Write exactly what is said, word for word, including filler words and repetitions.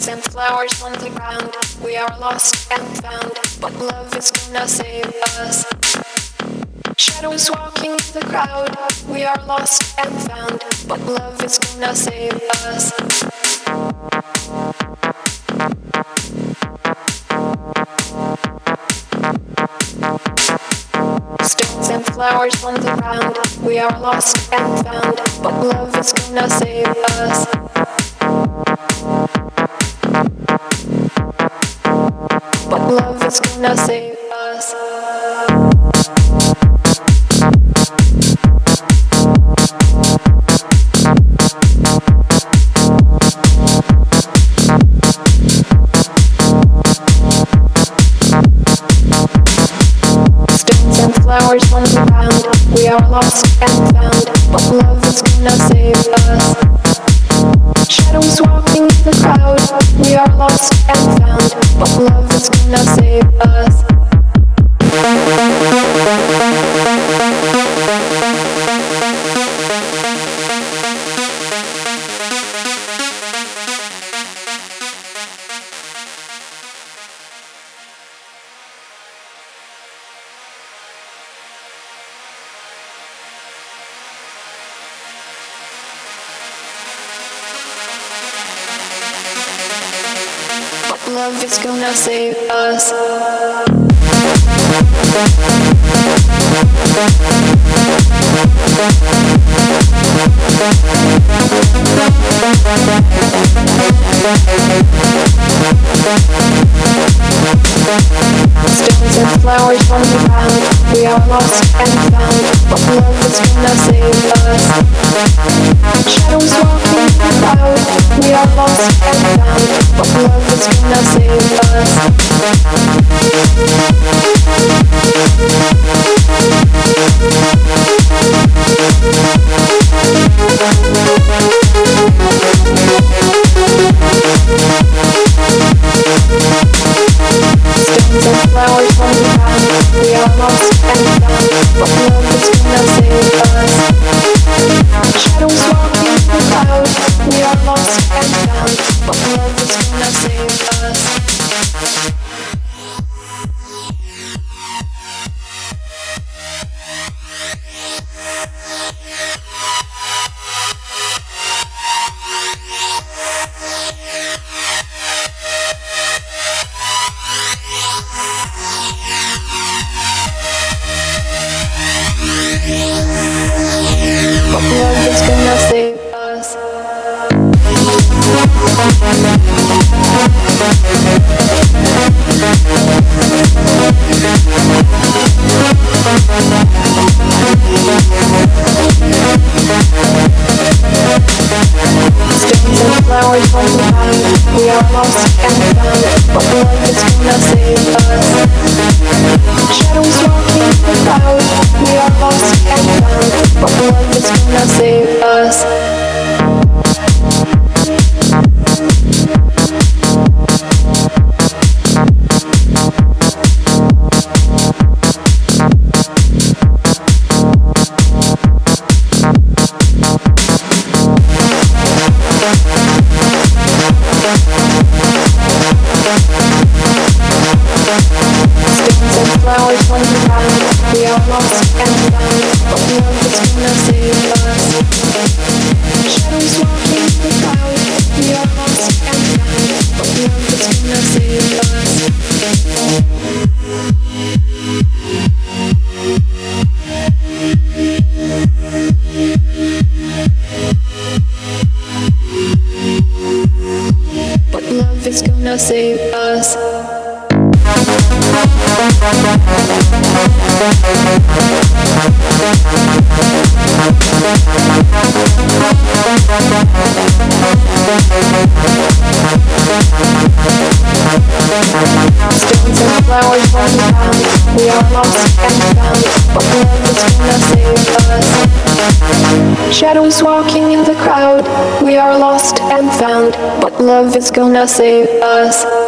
Stones and flowers on the ground. We are lost and found, but love is gonna save us. Shadows walking in the crowd. We are lost and found, but love is gonna save us. Stones and flowers on the ground. We are lost and found, but love is gonna save us. But love is gonna save us. Stones and flowers on the ground. We are lost and found, but love is gonna save us. Shadows walking in the crowd. We are lost and found, but love is gonna save us. Love is gonna save us. Stones and flowers on the ground. We are lost and found, but love is gonna save us. Shadows walking in the crowd. We are lost and found, but love is gonna save us. Stones and flowers on the ground. We are lost and found, but love is gonna save us. Shadows walking in the crowd. We are lost and found, but love is gonna save us. But love is gonna save us. Stones and flowers on the ground. We are lost and found, but love is gonna save us. Shadows walking in the crowd. We are lost and found, but love is gonna save us. Stones and flowers on the ground. We are lost and found, but love is gonna save us. Shadows walking in the crowd. We are lost and found, but love is gonna save us. But love is gonna save us. Stones and flowers on the ground. We are lost and found, but love is gonna save us. Shadows walking in the crowd. We are lost and found, but love is gonna save us.